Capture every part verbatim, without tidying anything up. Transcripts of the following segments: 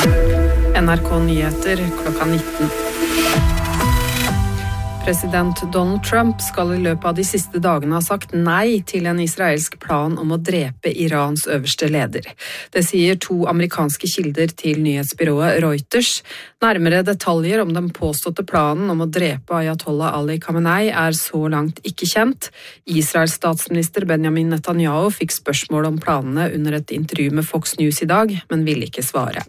N R K Nyheter klokka nitten. President Donald Trump skal i løpet av de siste dagene ha sagt nei til en israelsk plan om å drepe Irans øverste leder. Det sier to amerikanske kilder til nyhetsbyrået Reuters. Nærmere detaljer om den påståtte planen om å drepe Ayatollah Ali Khamenei er så langt ikke kjent. Israels statsminister Benjamin Netanyahu fikk spørsmål om planene under et intervju med Fox News i dag, men ville ikke svare.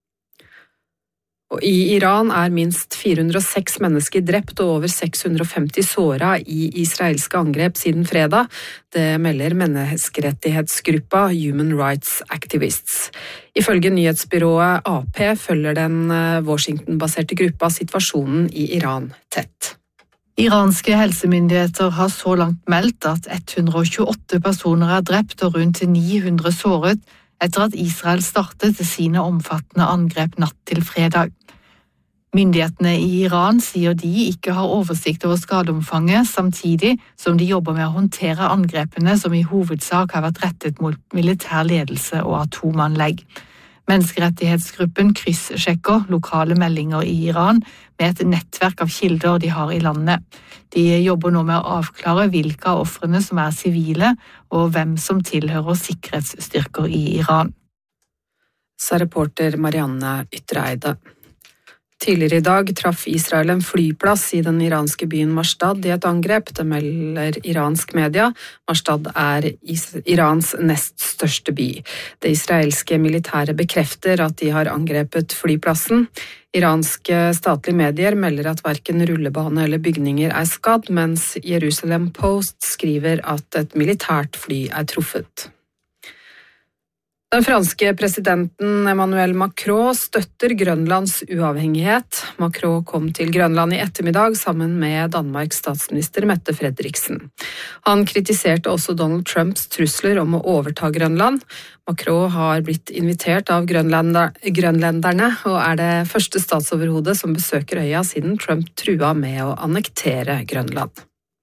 Og I Iran er minst fire hundre og seks mennesker drept og over seks hundre og femti såret i israelske angrep siden fredag. Det melder menneskerettighetsgruppa Human Rights Activists. Ifølge nyhetsbyrået A P følger den Washington-baserte gruppa situasjonen i Iran tett. Iranske helsemyndigheter har så langt meldt at hundre og tjueåtte personer er drept og rundt ni hundre såret, etter at Israel startet sine omfattende angrep natt til fredag. Myndighetene i Iran sier de ikke har oversikt over skadeomfanget, samtidig som de jobber med å håndtere angrepene som i hovedsak har vært rettet mot militær ledelse og atomanlegg. Menneskerettighetsgruppen kryssjekker lokale meldinger i Iran med et nettverk av kilder de har i landet. De jobber nå med å avklare hvilke av ofrene som er sivile, og hvem som tilhører sikkerhetsstyrker i Iran. Sa reporter Marianne Ytreide. Tidligere i dag traff Israel en flyplass i den iranske byen Mashtad i et angrep, det melder iransk media. Mashtad er Irans nest største by. Det israelske militæret bekrefter at de har angrepet flyplassen. Iranske statlige medier melder at hverken rullebane eller bygninger er skadd, mens Jerusalem Post skriver at et militært fly er truffet. Den franske presidenten Emmanuel Macron støtter Grønlands uavhengighet. Macron kom til Grønland i ettermiddag sammen med Danmarks statsminister Mette Frederiksen. Han kritiserte også Donald Trumps trusler om å overta Grønland. Macron har blitt invitert av grønlenderne og er det første statsoverhodet som besøker øya siden Trump trua med å annektere Grønland.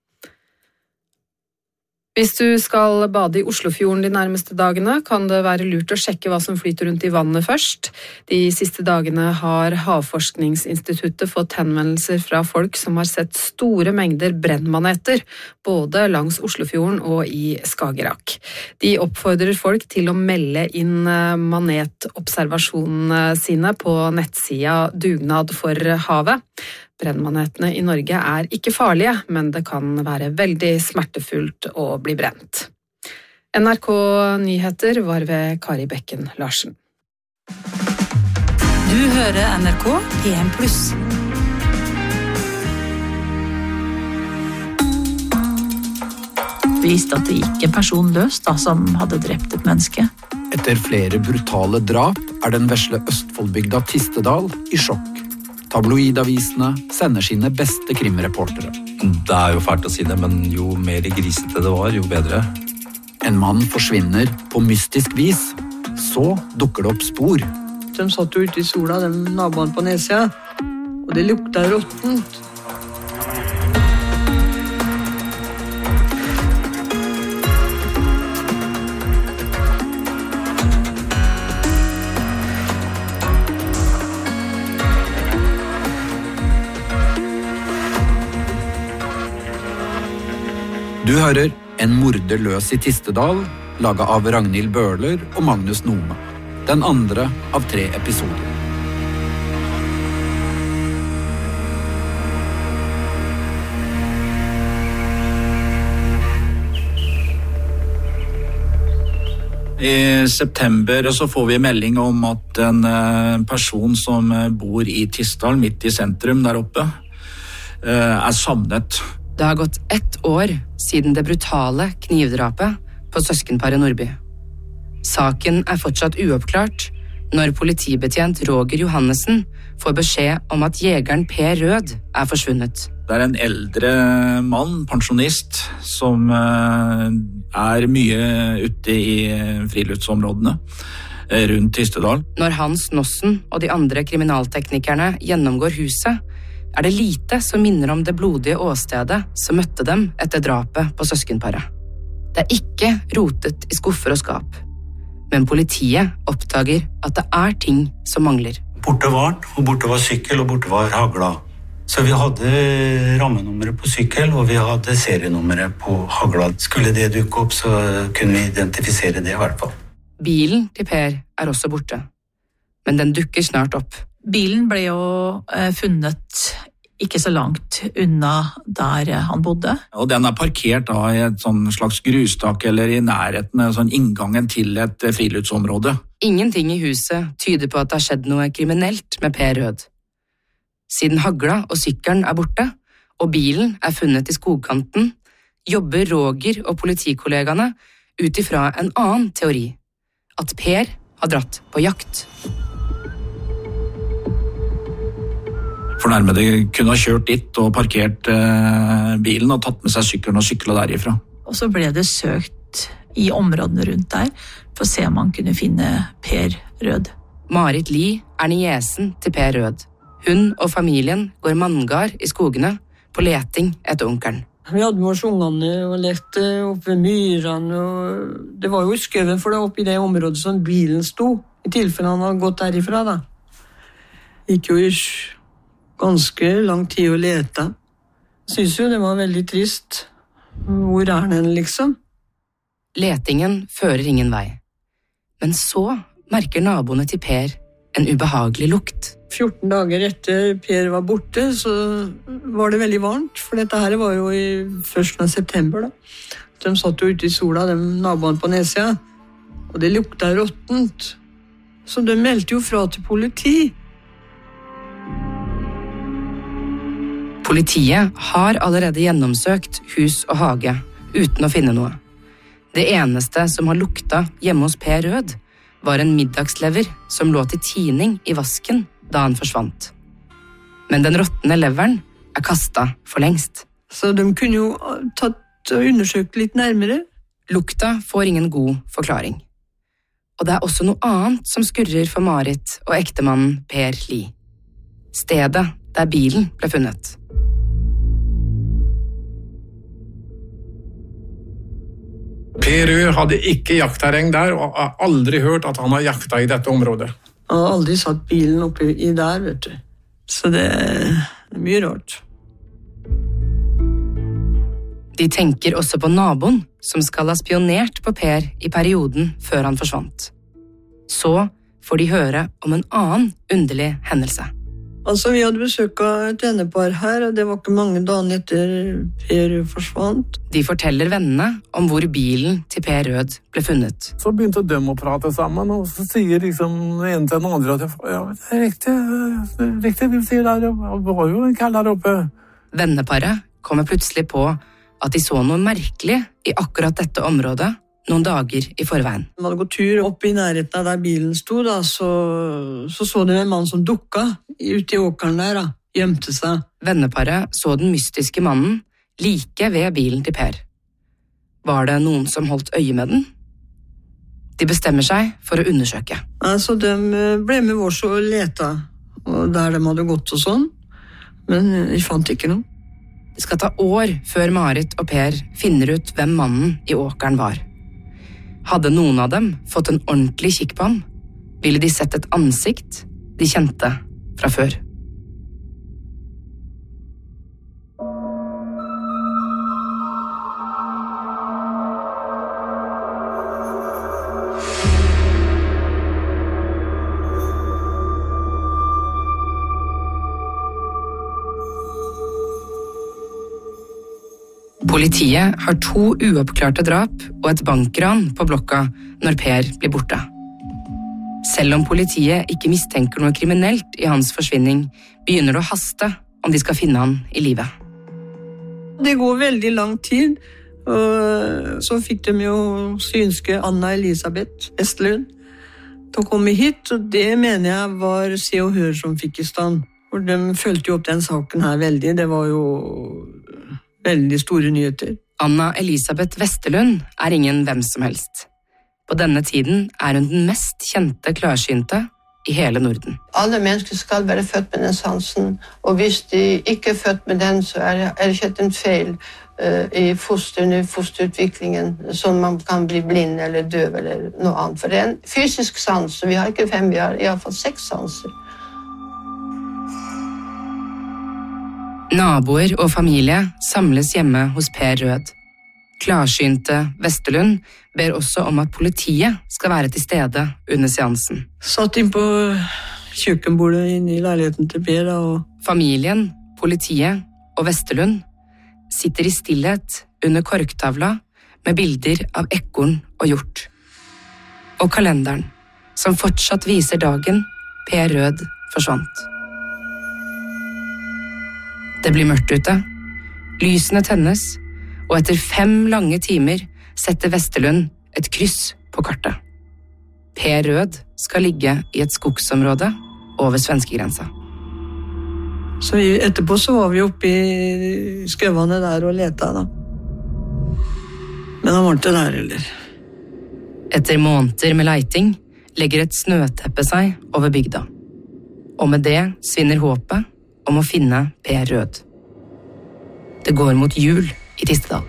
Hvis du skal bade i Oslofjorden de nærmeste dagene, kan det være lurt å sjekke hva som flyter rundt i vannet først. De siste dagene har Havforskningsinstituttet fått henvendelser fra folk som har sett store mengder brennmaneter, både langs Oslofjorden og i Skagerrak. De oppfordrer folk til å melde inn manetobservasjonene sine på nettsida Dugnad for havet. Brennmanetene i Norge er ikke farlige, men det kan være veldig smertefullt å bli brent. N R K Nyheter var ved Kari Bekken Larsen. Du hører N R K P en pluss. Vi visste at det gikk en person løs da, som hadde drept et menneske. Etter flere brutale drap er den vesle Østfoldbygda Tistedal i sjokk. Tabloidavisene sender sine beste krimreportere. Det er jo fælt å si det, men jo mer grisete det var, jo bedre. En mann forsvinner på mystisk vis. Så dukker det opp spor. De satt jo ute i sola, de naboene på nedsida, og det lukta råttent. Du hører En morder løs i Tistedal, laget av Ragnhild Bøhler og Magnus Nome. Den andre av tre episoder. I september så får vi melding om at en person som bor i Tistedal, midt i sentrum der oppe, er savnet. Det har gått ett år siden det brutale knivdrapet på søskenparet Nordby. Saken er fortsatt uoppklart når politibetjent Roger Johannessen får beskjed om at jegeren Per Rød er forsvunnet. Det er en eldre mann, pensjonist, som er mye ute i friluftsområdene rundt Tistedal. Når Hans Nossen og de andre kriminalteknikerne gjennomgår huset, er det lite som minner om det blodige åstedet som møtte dem etter drapet på søskenparet. Det er ikke rotet i skuffer og skap, Men politiet oppdager at det er ting som mangler. Borte var den, og borte var sykkel, og borte var hagla. Så vi hadde rammenummeret på sykkel, og vi hadde serienummeret på hagla. Skulle det dukke opp, så kunne vi identifisere det i hvert fall. Bilen til Per er også borte, men den dukker snart opp. Bilen ble jo eh, funnet ikke så langt unna der han bodde. Og den er parkert da i et sånn slags grustak eller i nærheten av sånn inngangen til et friluftsområde. Ingenting i huset tyder på at det har skjedd noe kriminelt med Per Rød. Siden hagla og sykkelen er borte, og bilen er funnet i skogkanten, jobber Roger og politikollegaene ut ifra en annen teori, at Per har dratt på jakt. Fornærmede kunne ha kjørt dit og parkert eh, bilen og tatt med seg sykkelen og syklet derifra. Og så ble det søkt i områdene rundt der for å se om man kunne finne Per Rød. Marit Li er niesen til Per Rød. Hun og familien går manngard i skogene på leting etter onkelen. Vi hadde med oss ungene og lekte oppe ved myrene. Og det var jo i skøven for det oppe i det området som bilen sto, i tilfelle han hadde gått derifra. Da. Gikk jo i ganske lang tid å lete. Jeg synes jo det var veldig trist. Hvor er den liksom? Letingen fører ingen vei. Men så merker naboene til Per en ubehagelig lukt. fjorten dager etter Per var borte, så var det veldig varmt, for dette her var jo i førsten av september. Da. De satt jo ute i sola, de naboene på Nesia, og det lukta råttent. Så de meldte jo fra til politi. Politiet har allerede gjennomsøkt hus og hage, uten å finne noe. Det eneste som har lukta hjemme hos Per Rød, var en middagslever som lå til tining i vasken da han forsvant. Men den råttende leveren er kastet for lengst. Så de kunne jo tatt og undersøkt litt nærmere. Lukta får ingen god forklaring. Og det er også noe annet som skurrer for Marit og ektemannen Per Li. Stedet der bilen ble funnet. Per Rød hadde ikke jaktterreng der, og har aldri hørt at han har jakta i dette området. Han har aldri satt bilen oppe i der, vet du. Så det er mye rart. De tenker også på naboen som skal ha spionert på Per i perioden før han forsvant. Så får de høre om en annen underlig hendelse. Altså, vi hadde besøk av et vennepar her, og det var ikke mange dager etter Per forsvant. De forteller vennene om hvor bilen til Per Rød ble funnet. Så begynte de å prate sammen, og så sier liksom en til den andre at ja, det er riktig, det er riktig, vi sier der, vi har jo en kall her oppe. Venneparet kommer plutselig på at de så noe merkelig i akkurat dette området noen dager i forveien. De hadde gått tur opp i nærheten av der bilen stod, da, så, så så de en mann som dukka ute i åkeren der, da, gjemte seg. Venneparet så den mystiske mannen like ved bilen til Per. Var det noen som holdt øye med den? De bestemmer seg for å undersøke. Altså, de ble med oss og leta, og der de hadde gått og sånn, men de fant ikke noe. Det skal ta år før Marit og Per finner ut hvem mannen i åkeren var. Hadde noen av dem fått en ordentlig kikk på ham, ville de sett et ansikt de kjente fra før. Politiet har to uoppklarte drap og et bankran på blokka når Per blir borte. Selv om politiet ikke mistenker noe kriminelt i hans forsvinning, begynner det å haste om de skal finne han i live. Det går veldig lang tid, og så fikk de jo synske Anna Elisabeth Estlund til å komme hit, og det mener jeg var Se og Hør som fikk i stand. For de følte jo opp den saken her veldig, det var jo veldig store nyheter. Anna Elisabeth Vesterlund er ingen hvem som helst. På denne tiden er hun den mest kjente klarsynte i hele Norden. Alle mennesker skal være født med den sansen, og hvis de ikke er født med den, så er det, er det skjedd en feil. i foster, fosterutviklingen, sånn man kan bli blind eller døv eller noe annet. For det er en fysisk sans, og vi har ikke fem, vi har i hvert fall seks sanser. Naboer og familie samles hjemme hos Per Rød. Klarsynte Vesterlund ber også om at politiet skal være til stede under seansen. Satt inn på kjøkkenbordet inne i leiligheten til Per. Og... Familien, politiet og Vesterlund sitter i stillhet under korktavla med bilder av ekorn og hjort. Og kalenderen, som fortsatt viser dagen Per Rød forsvant. Det blir mørkt ute, lysene tennes, og etter fem lange timer setter Vesterlund et kryss på kartet. Per Rød skal ligge i et skogsområde over svenskegrensa. Så vi, etterpå så var vi oppe i skøvene der og leta da. Men han var ikke der heller. Etter måneder med leiting legger et snøteppe seg over bygda. Og med det svinner håpet om å finne Per Rød. Det går mot jul i Tistedal.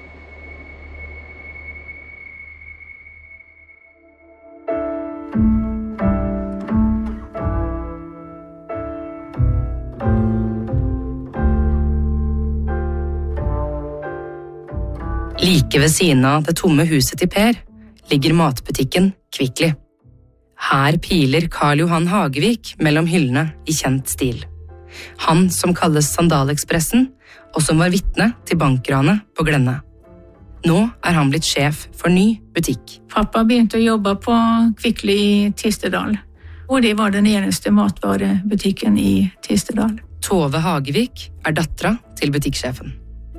Like ved siden av det tomme huset til Per ligger matbutikken Kvikli. Her piler Karl Johan Hagevik mellom hyllene i kjent stil. Han som kalles Sandalekspressen, og som var vitne til bankranet på Glenne. Nå er han blitt sjef for ny butikk. Pappa begynte å jobbe på Kvikli i Tistedal, og det var den eneste matvarebutikken i Tistedal. Tove Hagevik er dattera til butikksjefen.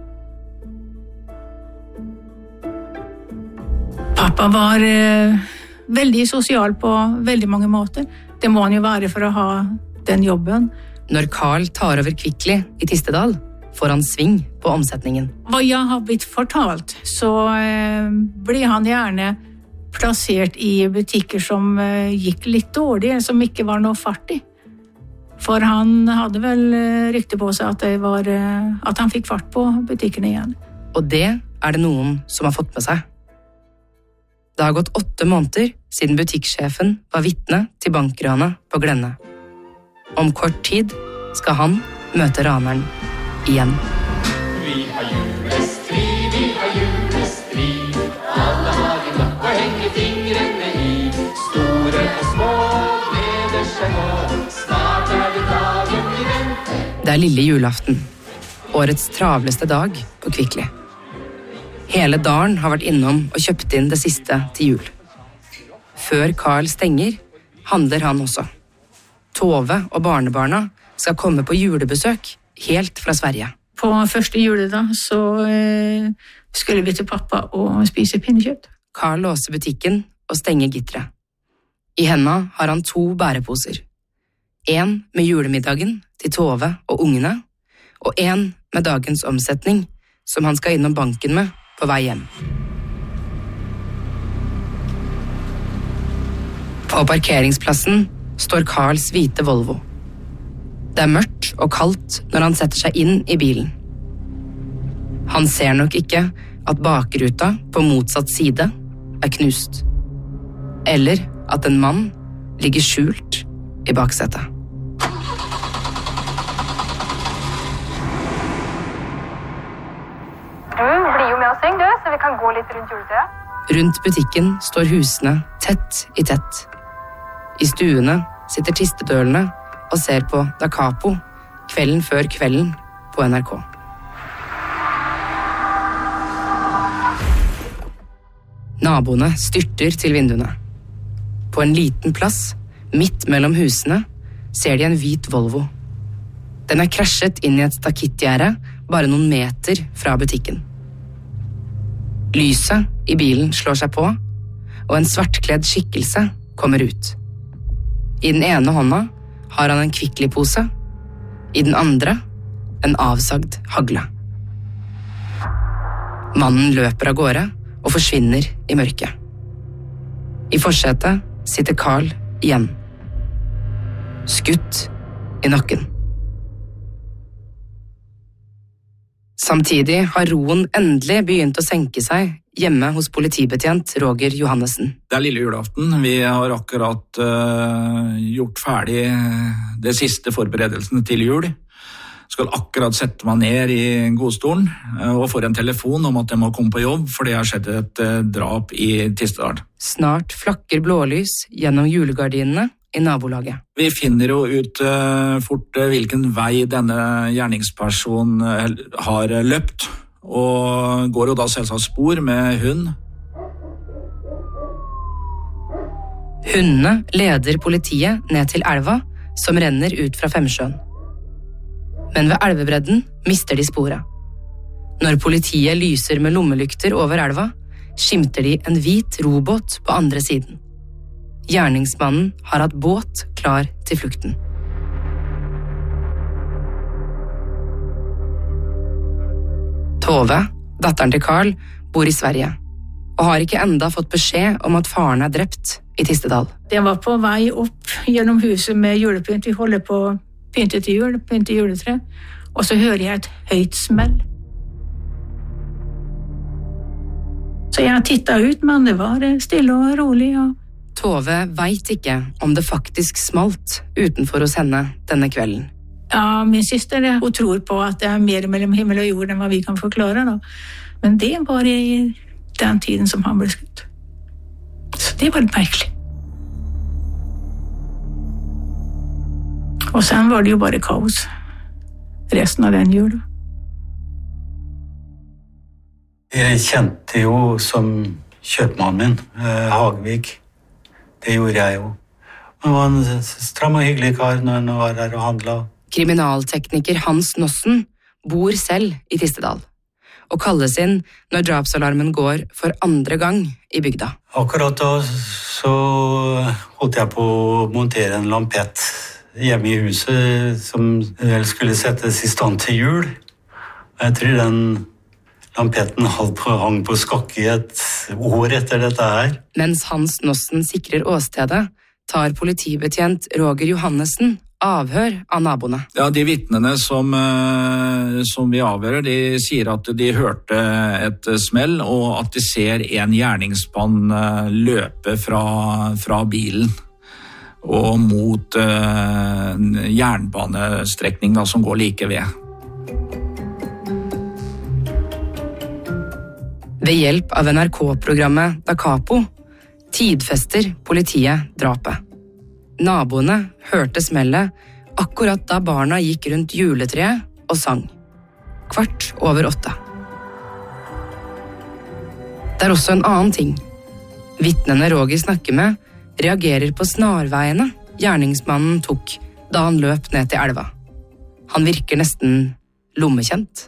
Pappa var eh, veldig sosial på veldig mange måter. Det må han jo være for å ha den jobben. Når Karl tar over Kvikli i Tistedal, får han sving på omsetningen. Hva jeg har blitt fortalt, så eh, ble han gjerne plassert i butikker som eh, gikk litt dårlig, som ikke var noe fart i. For han hadde vel eh, rykte på seg at, det var, eh, at han fikk fart på butikkene igjen. Og det er det noen som har fått med seg. Det har gått åtte måneder siden butikksjefen var vitne til bankranet på Glenne. Om kort tid skal han møte raneren igjen. Vi har julestrid, vi har julestrid. Alle har en lapp å henge fingrene i. Store og små gleder seg nå. Snart er det dagen vi venter. Det er lille julaften, årets travleste dag på Kvikli. Hele dalen har vært innom og kjøpt inn det siste til jul. Før Karl stenger, handler han også. Tove og barnebarna skal komme på julebesøk helt fra Sverige. På første juledag så eh, skulle vi til pappa og spise pinnekjøtt. Karl låser butikken og stenger gitteret. I hendene har han to bæreposer. En med julemiddagen til Tove og ungene, og en med dagens omsetning som han skal innom banken med på vei hjem. På parkeringsplassen står Karls hvite Volvo. Det er mørkt og kaldt når han setter seg inn i bilen. Han ser nok ikke at bakruta på motsatt side er knust. Eller at en mann ligger skjult i baksetet. Du blir jo med oss, du, så vi kan gå litt rundt juletida. Rundt butikken står husene tett i tett. I stuene sitter tistedølene og ser på Da Capo kvelden før kvelden på N R K. Naboene styrter til vinduene. På en liten plass, midt mellom husene, ser de en hvit Volvo. Den er krasjet inn i et stakittgjerde bare noen meter fra butikken. Lyset i bilen slår seg på, og en svartkledd skikkelse kommer ut. I den ene hånda har han en Kvikli-pose, i den andre en avsagd hagle. Mannen løper av gårde og forsvinner i mørket. I forsetet sitter Karl igjen. Skutt i nakken. Samtidig har roen endelig begynt å senke seg hjemme hos politibetjent Roger Johannessen. Det er lille julaften. Vi har akkurat uh, gjort ferdig det siste forberedelsene til jul. Skal akkurat sette meg ned i godstolen uh, og får en telefon om at jeg må komme på jobb, for det har skjedd et uh, drap i Tistedal. Snart flakker blålys gjennom julegardinene i nabolaget. Vi finner jo ut uh, fort uh, hvilken vei denne gjerningspersonen uh, har uh, løpt, og går jo da selvsagt spor med hund. Hundene leder politiet ned til elva, som renner ut fra Femsjøen. Men ved elvebredden mister de sporet. Når politiet lyser med lommelykter over elva, skimter de en hvit robåt på andre siden. Gjerningsmannen har hatt båt klar til flukten. Tove, datteren til Carl, bor i Sverige, og har ikke enda fått beskjed om at faren er drept i Tistedal. Jeg var på vei opp gjennom huset med julepynt. Vi holder på å pynte til jul, pynte juletre, og så hører jeg et høyt smell. Så jeg tittet ut, men det var stille og rolig, og Tove vet ikke om det faktisk smalt utenfor hos henne denne kvelden. Ja, min søster, hun tror på at det er mer mellom himmel og jord enn hva vi kan forklare da. Men det var i den tiden som han ble skutt. Så det var litt merkelig. Og sen var det jo bare kaos resten av den jula. Jeg kjente jo som kjøpmannen min, eh, Hagvik. Det gjorde jeg jo. Han var en stram og hyggelig kar når han var der og handlet. Kriminaltekniker Hans Nossen bor selv i Tistedal, og kalles inn når drapsalarmen går for andre gang i bygda. Akkurat da så holdt jeg på å montere en lampett hjemme i huset som vel skulle settes i stand til jul. Jeg tror den lampetten hang på skakke i et år etter dette her. Mens Hans Nossen sikrer åstedet, tar politibetjent Roger Johannessen avhør av naboene. Ja, de vittnene som, som vi avhører, de sier at de hørte et smell, og at de ser en gjerningsmann løpe fra, fra bilen og mot en jernbanestrekning da, som går like ved. Ved hjelp av N R K-programmet Da Capo tidfester politiet drapet. Naboene hørte smellet akkurat da barna gikk rundt juletreet og sang. Kvart over åtte. Det er også en annen ting. Vittnene Roger snakker med reagerer på snarveiene gjerningsmannen tok da han løp ned til elva. Han virker nesten lommekjent.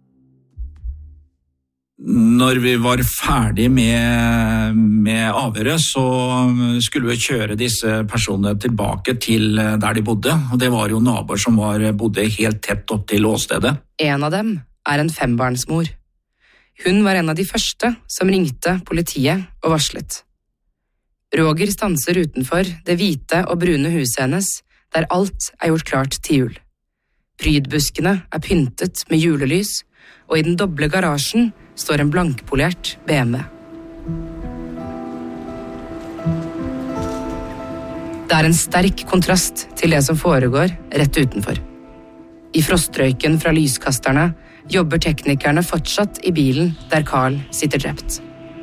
Når vi var ferdig med, med avhøret, så skulle vi kjøre disse personene tilbake til der de bodde, og det var jo naboer som var, bodde helt tett opp til åstedet. En av dem er en fembarnsmor. Hun var en av de første som ringte politiet og varslet. Roger stanser utenfor det hvite og brune huset hennes, der alt er gjort klart til jul. Prydbuskene er pyntet med julelys, og i den doble garasjen står en blankpolert B M W. Det er en sterk kontrast til det som foregår rett utenfor. I frostrøyken fra lyskasterne jobber teknikerne fortsatt i bilen der Carl sitter drept.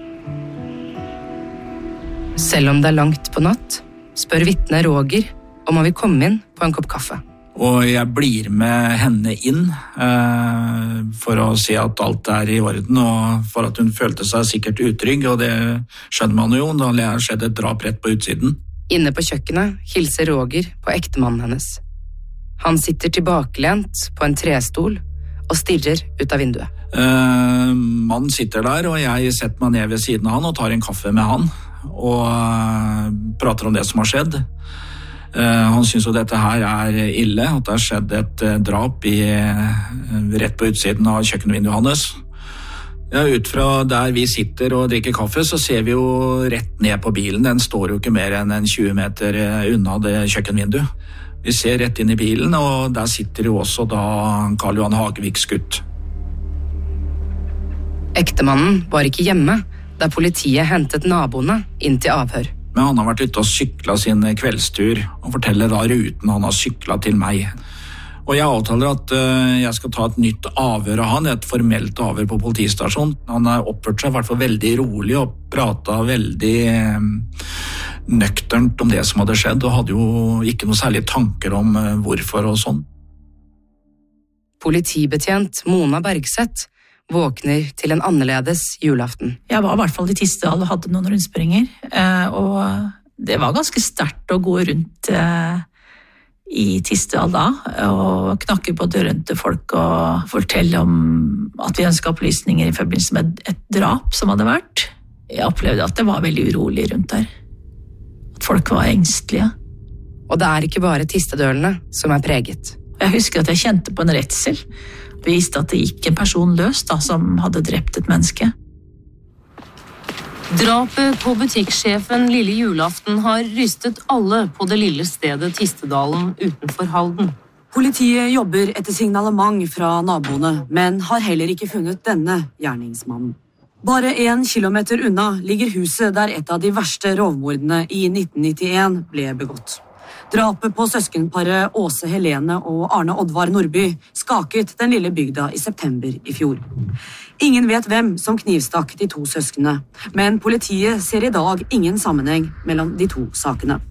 Selv om det er langt på natt, spør vitne Roger om han vil komme inn på en kopp kaffe. Og jeg blir med henne inn eh, for å si at alt er i orden, og for at hun følte seg sikkert utrygg, og det skjønner man jo, da det har skjedd et drap rett på utsiden. Inne på kjøkkenet hilser Roger på ektemannen hennes. Han sitter tilbakelent på en trestol og stirrer ut av vinduet. Eh, mannen sitter der, og jeg setter meg ned ved siden av han og tar en kaffe med han, og eh, prater om det som har skjedd. Uh, han synes jo dette her er ille, at det har skjedd et uh, drap i, uh, rett på utsiden av kjøkkenvinduet hans. Ja, ut fra der vi sitter og drikker kaffe, så ser vi jo rett ned på bilen. Den står jo ikke mer enn en tjue meter unna det kjøkkenvinduet. Vi ser rett inn i bilen, og der sitter jo også da Karl Johan Hagvik skutt. Ektemannen var ikke hjemme da politiet hentet naboene inn til avhør. Men han har vært ute og syklet sin kveldstur, og forteller da ruten han har syklet til meg. Og jeg avtaler at uh, jeg skal ta et nytt avhør av han, et formelt avhør på politistasjonen. Han har oppført seg i hvert fall veldig rolig og pratet veldig um, nøkternt om det som hadde skjedd, og hadde jo ikke noe særlig tanker om uh, hvorfor og sånn. Politibetjent Mona Bergseth våkner til en annerledes julaften. Jeg var i hvert fall i Tistedal og hadde noen rundspringer, og det var ganske sterkt å gå rundt i Tistedal da, og knakke på døren til folk og fortelle om at vi ønsket opplysninger i forbindelse med et drap som hadde vært. Jeg opplevde at det var veldig urolig rundt der. At folk var engstelige. Og det er ikke bare Tistedølene som er preget. Jeg husker at jeg kjente på en redsel. Vi visste at det gikk en person løs da, som hadde drept et menneske. Drapet på butikksjefen lille julaften har rystet alle på det lille stedet Tistedalen utenfor Halden. Politiet jobber etter signalement fra naboene, men har heller ikke funnet denne gjerningsmannen. Bare en kilometer unna ligger huset der et av de verste rovmordene i nitten nittien ble begått. Drapet på søskenparet Åse Helene og Arne Oddvar Nordby skaket den lille bygda i september i fjor. Ingen vet hvem som knivstakk de to søskene, men politiet ser i dag ingen sammenheng mellom de to sakene.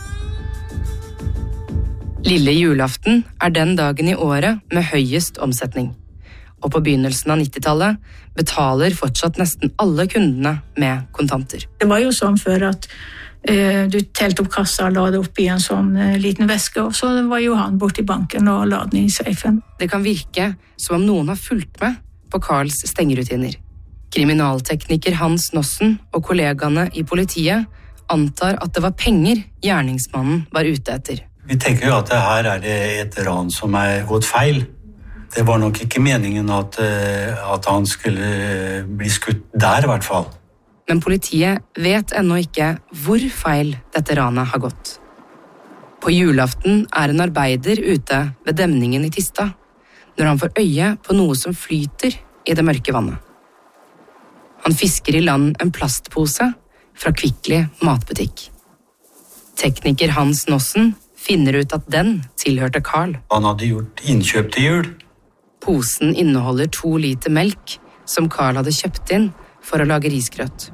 Lille julaften er den dagen i året med høyest omsetning. Og på begynnelsen av nittitallet betaler fortsatt nesten alle kundene med kontanter. Det var jo sånn før at du telte opp kassa og la det opp i en sånn liten veske, og så var jo han bort i banken og la den i safen. Det kan virke som om noen har fulgt med på Karls stengerutiner. Kriminaltekniker Hans Nossen og kollegaene i politiet antar at det var penger gjerningsmannen var ute etter. Vi tenker jo at her er det et ran som er gått feil. Det var nok ikke meningen at, at han skulle bli skutt der i hvert fall. Men politiet vet ennå ikke hvor feil dette ranet har gått. På julaften er en arbeider ute ved demningen i Tista, når han får øye på noe som flyter i det mørke vannet. Han fisker i land en plastpose fra Kvickly matbutikk. Tekniker Hans Nossen finner ut at den tilhørte Karl. Han hadde gjort innkjøp til jul. Posen inneholder to liter melk som Karl hadde kjøpt inn for å lage risgrøt.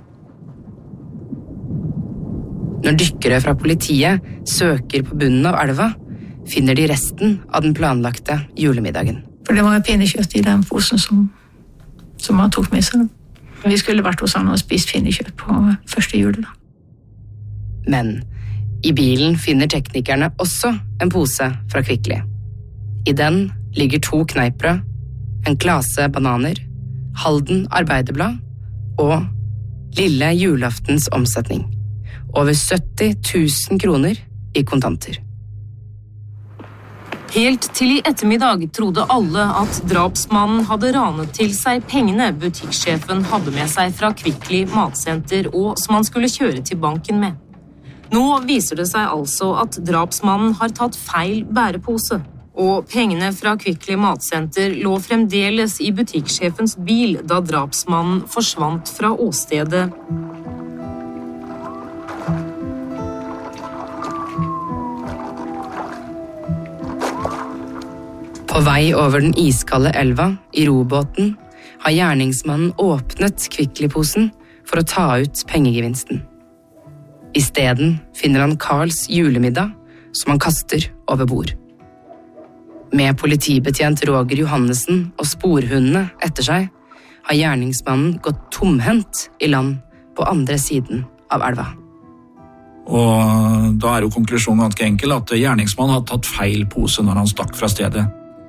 Når dykkere fra politiet søker på bunnen av elva, finner de resten av den planlagte julemiddagen. For det var pinnekjøtt i den posen som, som han tok med seg. Vi skulle vært hos han og spist pinnekjøtt på første jul. Men i bilen finner teknikerne også en pose fra Kvickly. I den ligger to kneippbrød, en klase bananer, Halden Arbeiderblad og lille julaftens omsetning. Over sytti tusen kroner i kontanter. Helt til i ettermiddag trodde alle at drapsmannen hadde ranet til seg pengene butikksjefen hadde med seg fra Kvickly matsenter og som han skulle kjøre til banken med. Nå viser det seg altså at drapsmannen har tatt feil bærepose, og pengene fra Kvickly matsenter lå fremdeles i butikksjefens bil da drapsmannen forsvant fra åstedet. På vei over den iskalde elva i robåten har gjerningsmannen åpnet Kvickly-posen for å ta ut pengegevinsten. I stedet finner han Karls julemiddag som han kaster over bord. Med politibetjent Roger Johannessen og sporhundene etter seg har gjerningsmannen gått tomhendt i land på andre siden av elva. Og da er jo konklusjonen ganske enkel at gjerningsmannen har tatt feil pose når han stakk fra stedet.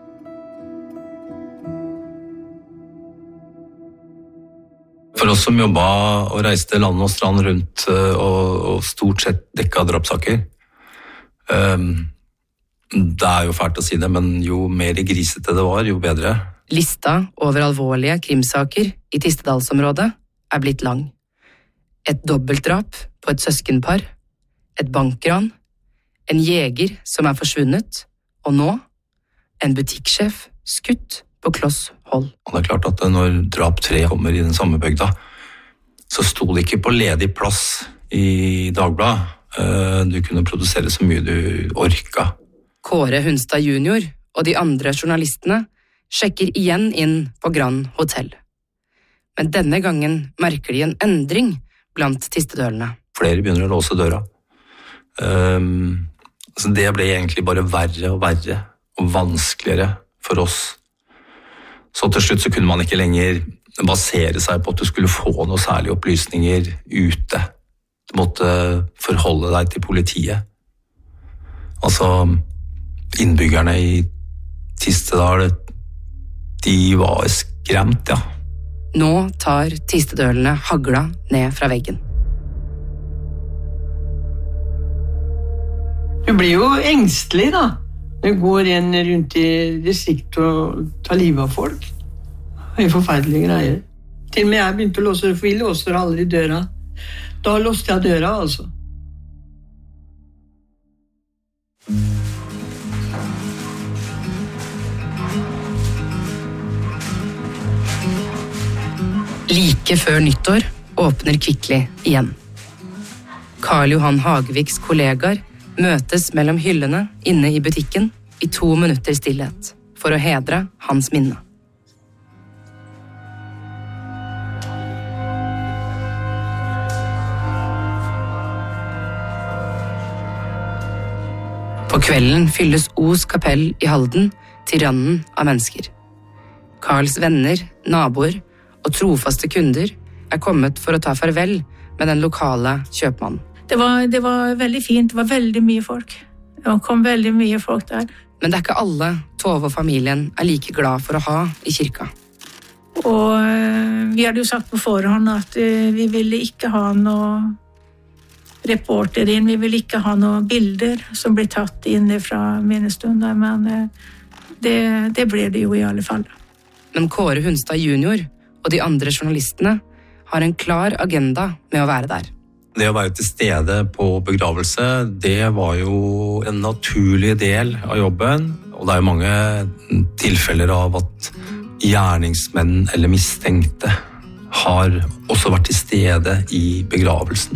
For oss som jobbet og reiste land og strand rundt og, og stort sett dekket drapssaker, um, det er jo fælt å si det, men jo mer grisete det var, jo bedre. Lista over alvorlige krimsaker i Tistedalsområdet er blitt lang. Et dobbeltdrap på et søskenpar, et bankran, en jeger som er forsvunnet, og nå en butikksjef skutt på Kloss hold. Og det er klart at når drap tre kommer i den samme bygda, så sto det ikke på ledig plass i Dagbladet. Du kunne produsere så mye du orka. Kåre Hunstad junior og de andre journalistene sjekker igjen inn på Grand Hotel. Men denne gangen merker de en endring blant tistedølene. Flere begynner å låse døra. Um, så det ble egentlig bare verre og verre og vanskeligere for oss. Så til slutt så kunne man ikke lenger basere seg på at du skulle få noe særlige opplysninger ute. Du måtte forholde deg til politiet. Altså, innbyggerne i Tistedal, de var skremt, ja. Nå tar tistedølene hagla ned fra veggen. Du blir jo engstelig, da. Du går igjen rundt i distrikt og tar livet av folk. Det er forferdelige greier. Til og med jeg begynte å låse, for vi låser aldri døra. Da låste jeg døra, altså. Like før nyttår åpner Kvikli igjen. Karl Johan Hageviks kollegaer møtes mellom hyllene inne i butikken i to minutter stillhet, for å hedre hans minne. På kvelden fylles Os kapell i Halden til randen av mennesker. Karls venner, naboer og trofaste kunder er kommet for å ta farvel med den lokale kjøpmannen. Det var, det var veldig fint, det var veldig mye folk. Det kom veldig mye folk der. Men det er ikke alle Tove-familien er like glad for å ha i kirka. Og vi hadde jo sagt på forhånd at vi ville ikke ha noe reporter inn, vi ville ikke ha noen bilder som ble tatt inn fra minnestunder, men det, det ble det jo i alle fall. Men Kåre Hunstad junior og de andre journalistene har en klar agenda med å være der. Det å være til stede på begravelse, det var jo en naturlig del av jobben, og det er jo mange tilfeller av at gjerningsmenn eller mistenkte har også vært til stede i begravelsen.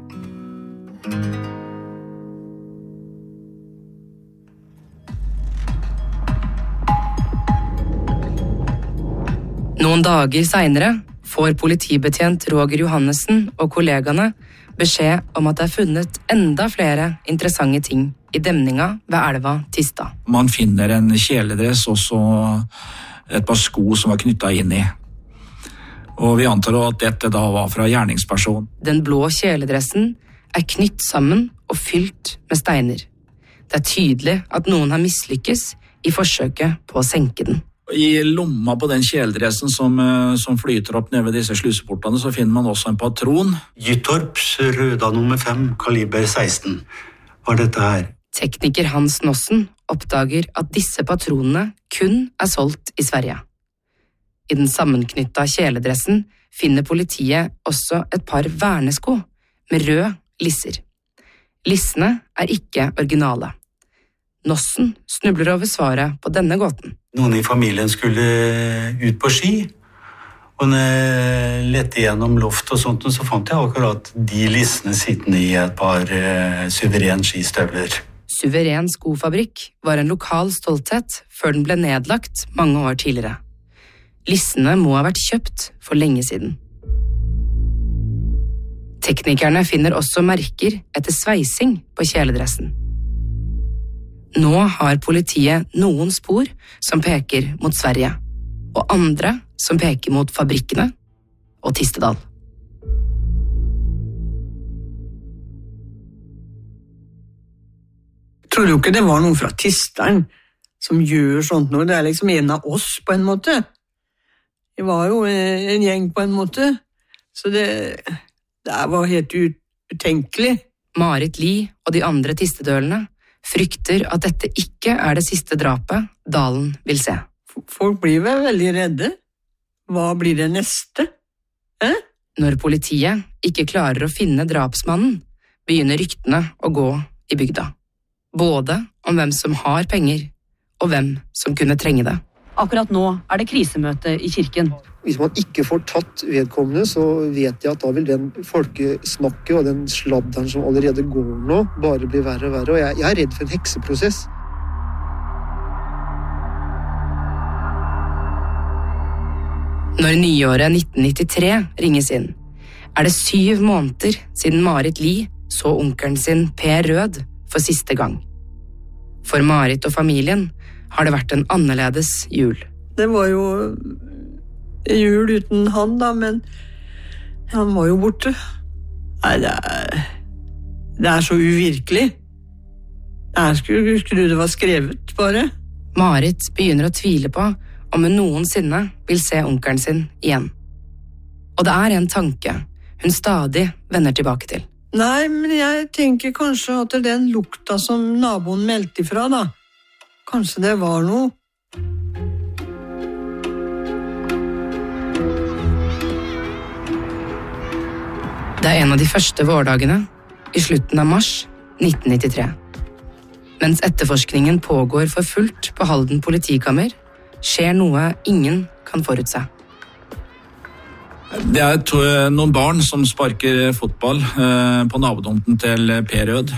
Noen dager senere får politibetjent Roger Johannessen og kollegaene beskjed om at det er funnet enda flere interessante ting i demninga ved elva Tista. Man finner en kjeledress og så et par sko som var knyttet inn i. Og vi antar at dette da var fra gjerningsperson. Den blå kjeledressen er knytt sammen og fylt med steiner. Det er tydelig at noen har mislykkes i forsøket på å senke den. I lomma på den kjeledressen som, som flyter opp ned ved disse sluseportene, så finner man også en patron. Gyttorps Røda nummer fem, kaliber seksten, var dette her. Tekniker Hans Nossen oppdager at disse patronene kun er solgt i Sverige. I den sammenknytta kjeledressen finner politiet også et par vernesko med rød lisser. Lissene er ikke originale. Nossen snubler over svaret på denne gåten. Noen i familien skulle ut på ski, og når jeg lette gjennom loft og sånt, så fant jeg akkurat de lissene sittende i et par uh, suveren skistøvler. Suveren skofabrikk var en lokal stolthet før den ble nedlagt mange år tidligere. Lissene må ha vært kjøpt for lenge siden. Teknikerne finner også merker etter sveising på kjeledressen. Nå har politiet noen spor som peker mot Sverige, og andre som peker mot fabrikkene og Tistedal. Jeg tror jo ikke det var noen fra Tisteren som gjør sånt noe. Det er liksom en av oss på en måte. Det var jo en gjeng på en måte. Så det, det var helt utenkelig. Marit Li og de andre tistedølene frykter at dette ikke er det siste drapet Dalen vil se. Folk blir vel veldig redde. Hva blir det neste? Eh? Når politiet ikke klarer å finne drapsmannen, begynner ryktene å gå i bygda. Både om hvem som har penger, og hvem som kunne trenge det. Akkurat nå er det krisemøte i kirken. Hvis man ikke får tatt vedkommende, så vet jeg at da vil den folkesnakket og den sladderen som allerede går nå, bare bli verre og verre. Og jeg, jeg er redd for en hekseprosess. Når nyåret nitten nittitre ringes inn, er det syv måneder siden Marit Lie så onkelen sin Per Rød for siste gang. For Marit og familien har det vært en annerledes jul. Det var jo jul uten han da, men han var jo borte. Nei, det er, det er så uvirkelig. Jeg skulle, skulle det var skrevet, bare. Marit begynner å tvile på om hun noensinne vil se onkelen sin igjen. Og det er en tanke hun stadig vender tilbake til. Nei, men jeg tenker kanskje at det er den lukta som naboen meldte ifra da. Kanskje det var noe. Det er en av de første vårdagene i slutten av mars nitten nittitre. Mens etterforskningen pågår for fullt på Halden politikammer, skjer noe ingen kan forutse. Det er to, noen barn som sparker fotball eh, på nabotomten til Per Rød.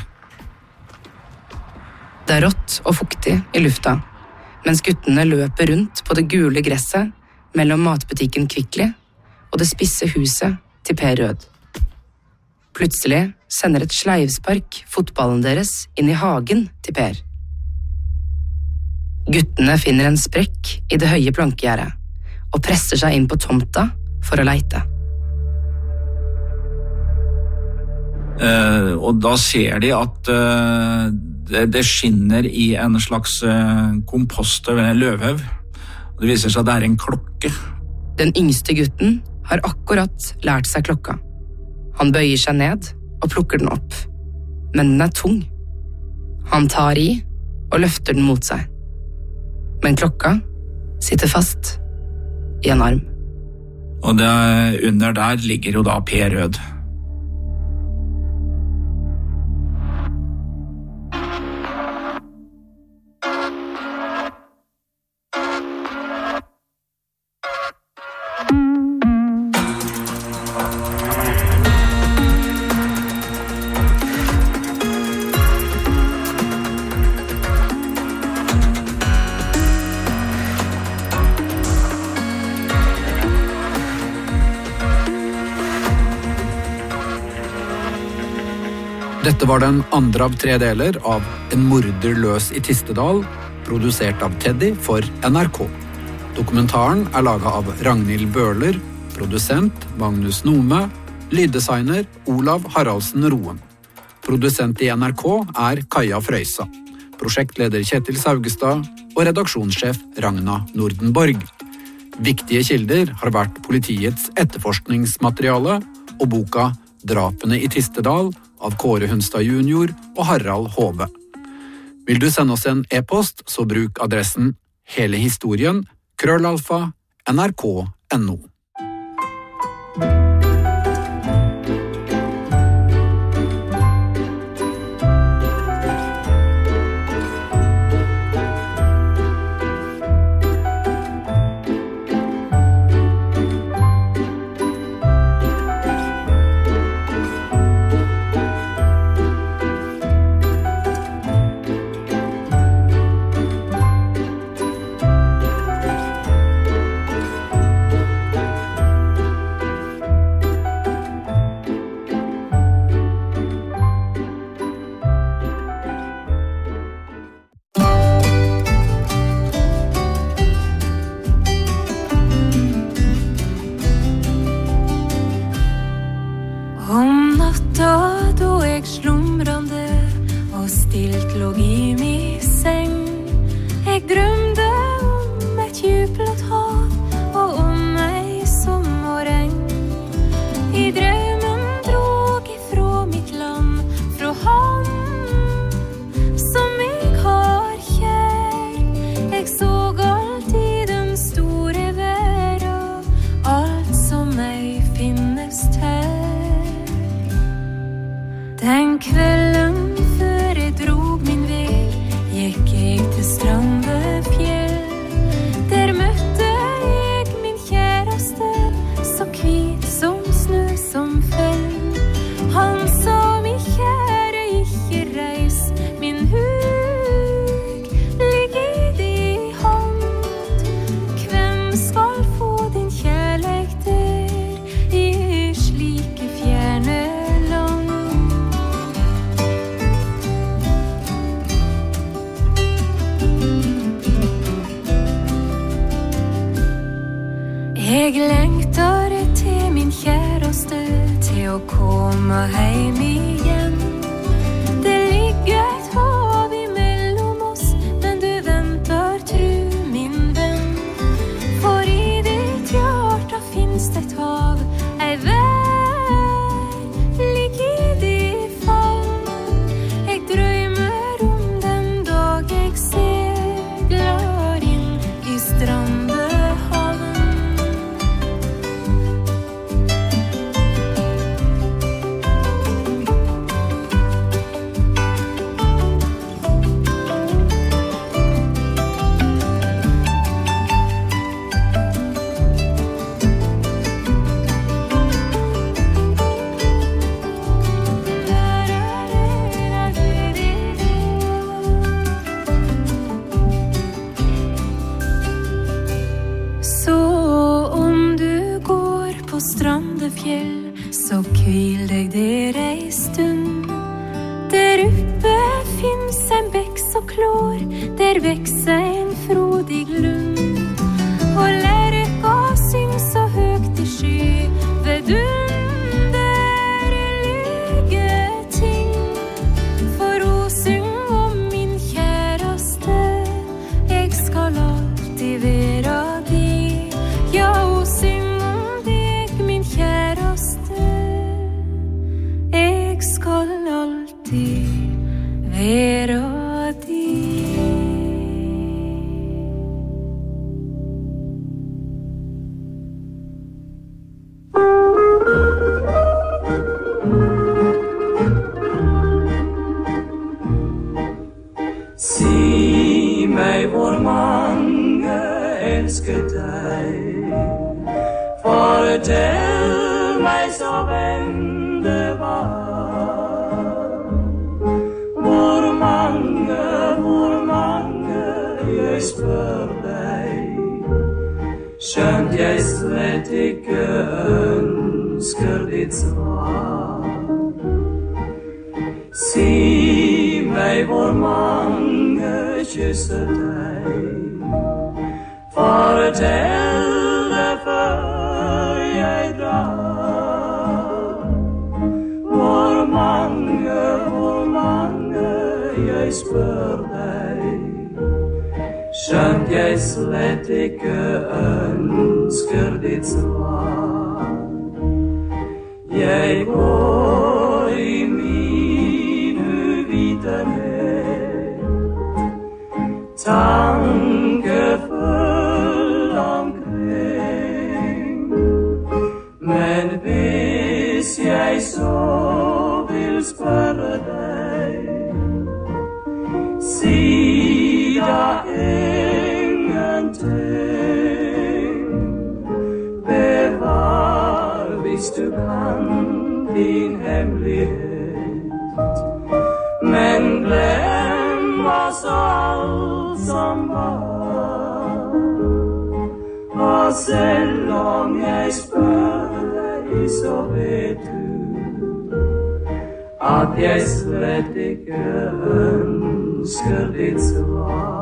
Det er rått og fuktig i lufta, mens guttene løper rundt på det gule gresset mellom matbutikken Kvickly og det spisse huset til Per Rød. Plutselig sender et sleivspark fotballen deres inn i hagen til Per. Guttene finner en sprekk i det høye plankegjerdet og presser seg inn på tomta for å leite. Eh, og da ser de at eh, det, det skinner i en slags eh, kompost over en løvhaug. Det viser seg at det er en klokke. Den yngste gutten har akkurat lært seg klokka. Han bøyer seg ned og plukker den opp, men den er tung. Han tar i og løfter den mot seg. Men klokka sitter fast i en arm. Og det, under der ligger jo da Per Rød. Dette var den andre av tre deler av En morder løs i Tistedal, produsert av Teddy for N R K. Dokumentaren er laget av Ragnhild Bøhler, produsent Magnus Nome, lyddesigner Olav Haraldsen Roen. Produsent i N R K er Kaja Frøysa, prosjektleder Kjetil Saugestad og redaksjonssjef Ragna Nordenborg. Viktige kilder har vært politiets etterforskningsmateriale og boka Drapene i Tistedal av Kåre Hunstad junior og Harald Hove. Vil du sende oss en e-post, så bruk adressen hele historien krøllalfa nrk punktum no. Strandefjell, der å komme hjem igjen. Det ligger et hav imellom oss, men du venter, tru min venn. For i ditt hjerte finnes det et hav, ei vær, lik i de favn. Jeg drømmer om den dag jeg segler inn i Strandehavn. Strandefjell, så hvil deg der ei stund. Der oppe finnes en bekk så klår, der vekser en frodig lund. Og lerka syng så høgt i sky, vidunderlige ting. For å syng om min kjæreste, jeg skal alltid være di. Ja, å syng skal alltid være di. Si meg hvor mange elsker deg. Fortell meg så hvem det var. Jeg spør deg, skjønt jeg slett ikke ønsker ditt svar. Si meg hvor mange kysser deg, fortell det før jeg drar. Hvor mange, hvor mange jeg spør deg, skjønt jeg slett ikke ønsker ditt svar. Jeg går i min uvitenhet, tankefull omkring. Men hvis jeg så vil spørre deg, si da ingenting. Bevar hvis du kan din hemmelighet, men glem oss alt som var. Og selv om jeg spør deg, så vet du at jeg slett ikke ønsker ditt svar.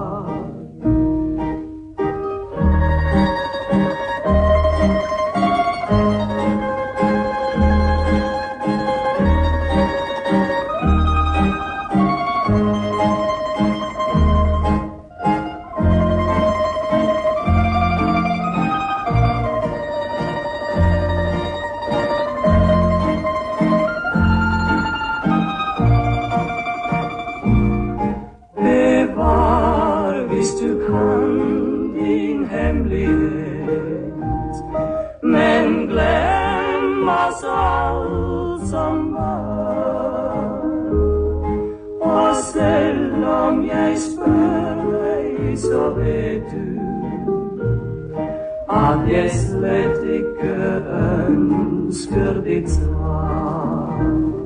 Jeg slett ikke ønsker ditt svar.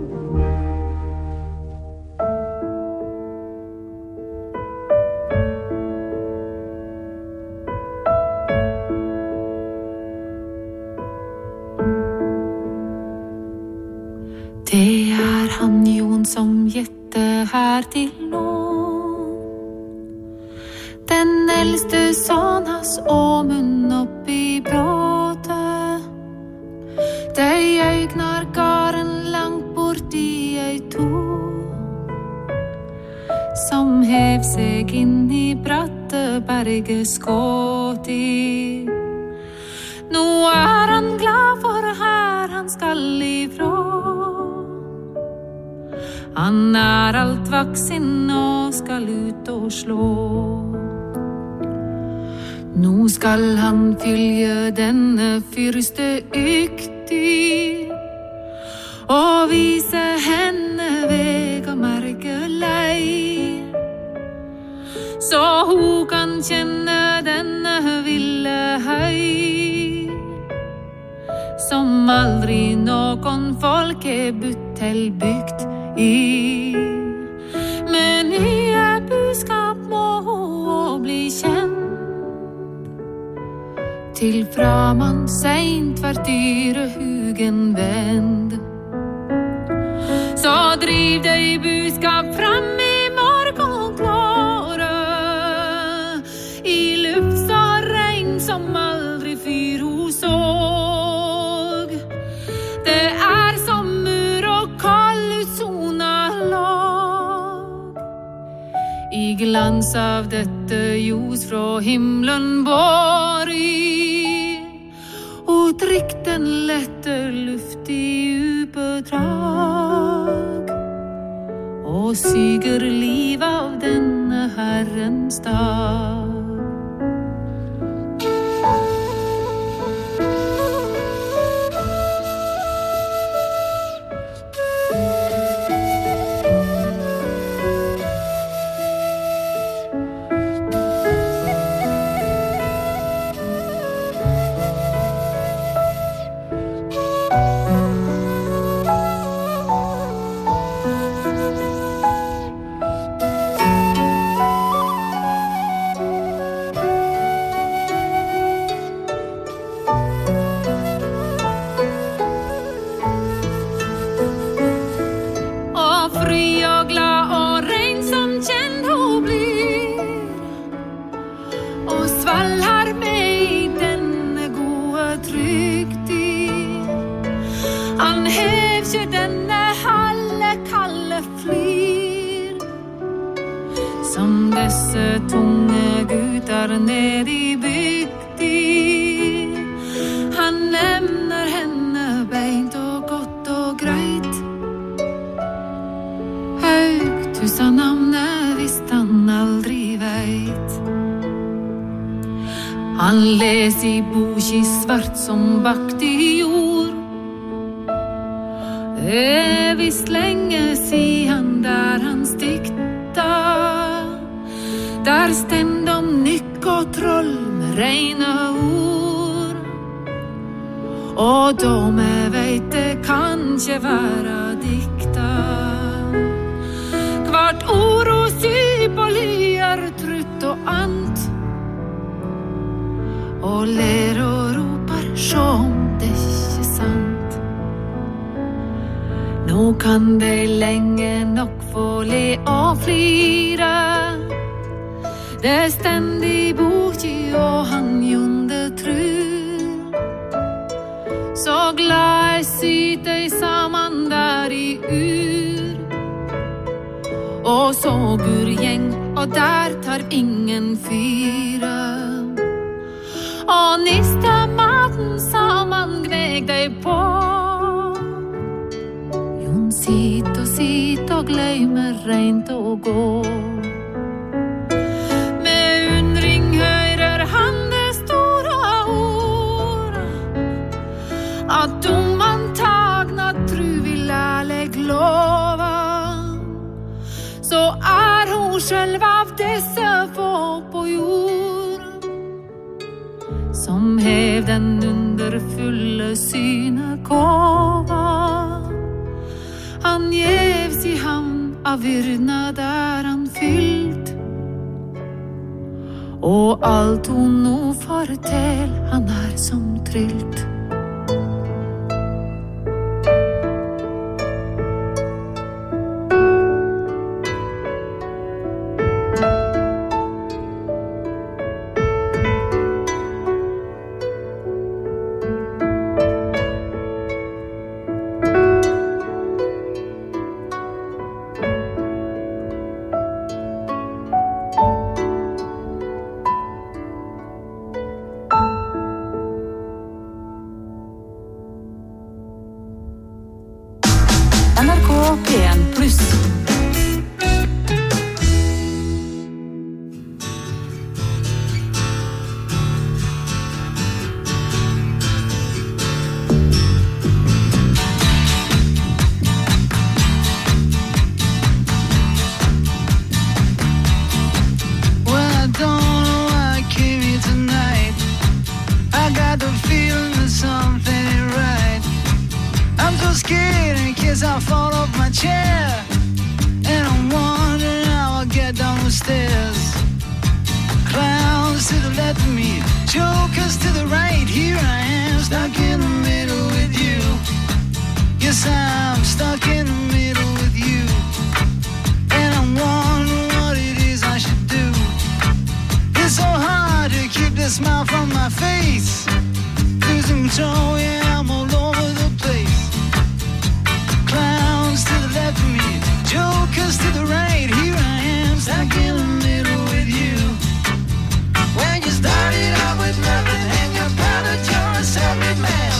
Det er han Jon som gjette her til nå. Den eldste son hans Åmund opp i bråte. De øygnar garen to, som hev seg inn i bratte berget skåti. Nå er han glad for her han skal ifra. Han er alt vaksin og skal ut og slå. Nå skal han fylge denne fyrste yktig og vise henne veg og merke lei, så hun kan kjenne denne ville høy, som aldri noen folk er budt til bygd i. Men nye budskap må hun bli kjent, til framan seint hvert dyre hugen vend. Så driv deg budskap fram i morgenklare, i luft så regn som aldri fyr hun såg. Det er sommer og kald utsona lag, i glans av dette ljos fra himmelen bor i, og drikk den lette luft i ubedrag, og syger liv av denne Herrens dag. Tunge gutter ned i bygdi, han nevner henne beint og godt og greit. Høgt husa navnet visst han aldri veit. Han les i boki svart som bakt i jord. Det er visst lenge siden der han stikta, der stend om nykk og troll med reine ord. Og da me veit det kan ikke være dikta. Kvart ord og syp og lyer trutt og ant, og ler og ropar som det ikke sant. Nå kan de lenge nok få le og flire, det stend i boki og han jonde trur. Så glad syt dei saman der i ur, og så gur gjeng, og der tar ingen fyre. Og nista maten saman gneg dei på. Jon sit og sit og gleimer reint å gå. At om han tagna tru vil ærlig lova, så er hun selv av disse få på jord, som hev den underfulle syne kova. Han gjevs i havn av virna der han fylt, og alt hun nå fortell, han er som trylt. to the left of me, jokers to the right. Here I am, stuck in the middle with you. Yes, I'm stuck in the middle with you. And I'm wondering what it is I should do. It's so hard to keep the smile from my face. Losing control, yeah, I'm all over the place. Clowns to the left of me, jokers to the right. Here I am, stuck in the middle with you. When you started out with nothing and you're proud that you're a self-made man.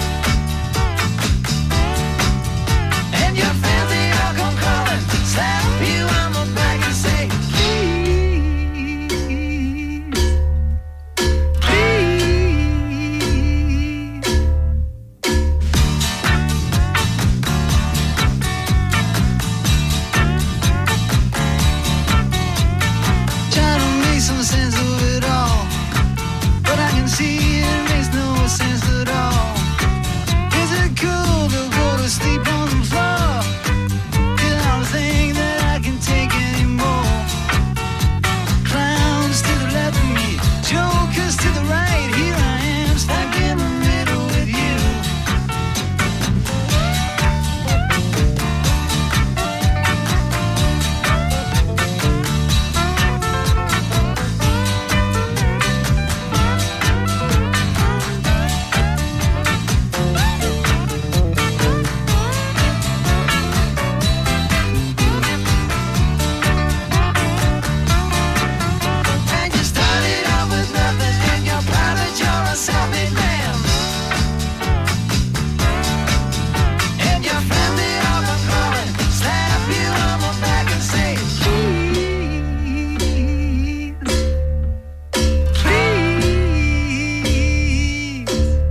And your family all come calling, slap you on the back and say, please, please. Try to make some sense of it all, but I can see it makes no sense at all. Is it cool to go to sleep on the floor? Cause I don't think that I can take anymore. Clowns to the left of me, jokers to the right. Here I am, stuck in the middle with you. And you started out with nothing and you're proud that you're a self-made man. And your friend they all come calling, slap you on the back and say, please, please.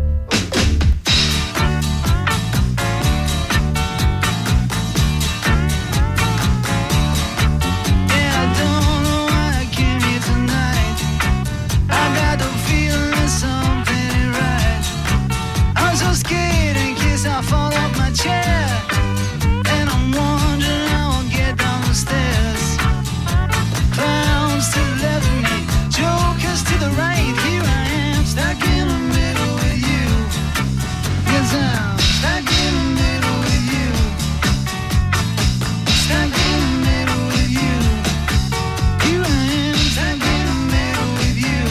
Yeah, I don't know why I came here tonight. I got the feeling that something ain't right. I'm so scared in case I fall off my chair. And I'm wondering how I'll get down the stairs. Clowns to the left of me, jokers to the right. Here I am, stuck in the middle with you. Yes, I'm stuck in the middle with you. Stuck in the middle with you. Here I am, stuck in the middle with you.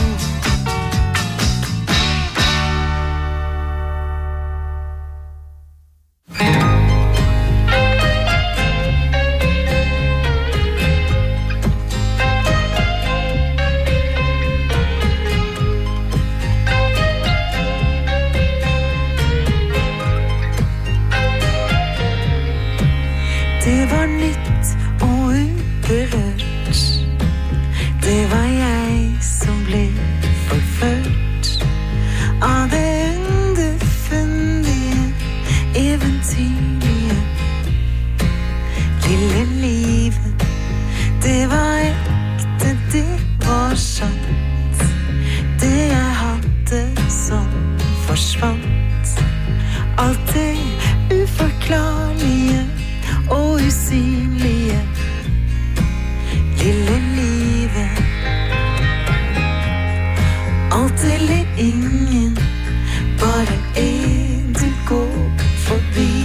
Det var nytt og uberørt. Det var jeg som ble forført av det underfundige, eventyrlige lille livet. Det var ekte, det var sant. Det jeg hadde som forsvant. Alt det uforklarlige og usynlige lille livet. Alt eller ingen, bare en du går forbi.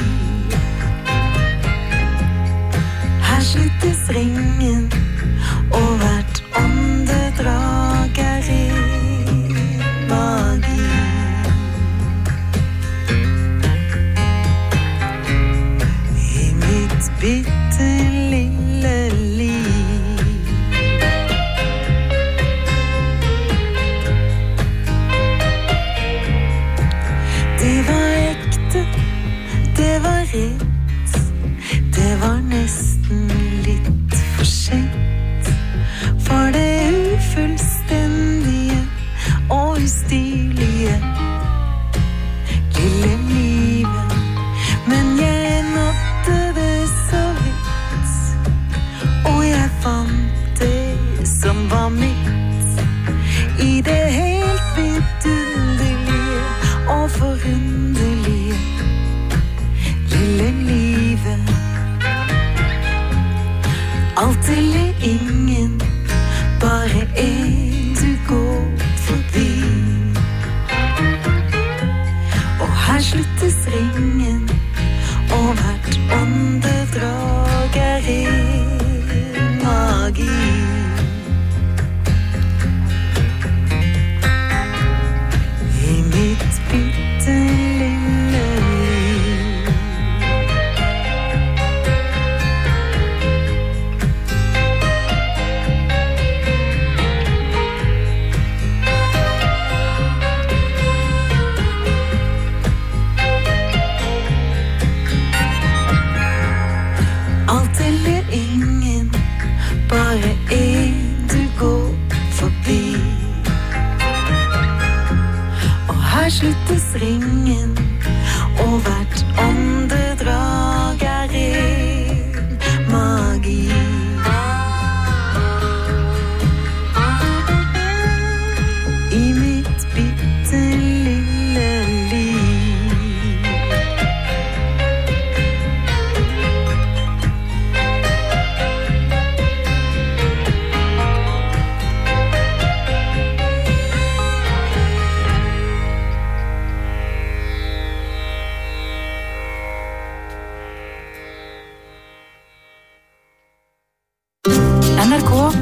Her sluttes ringen, og hvert åndedrag er ren magi. I mitt bitte lille liv. Det var ekte, det var rett. Det var nesten litt for sent. For det ufullstendige og ustilige lille livet. Men jeg nådde det så vidt, og jeg fant det som var mitt. I det helt vidunderlige og forunderlige lille livet. Alt eller ingen, bare en du går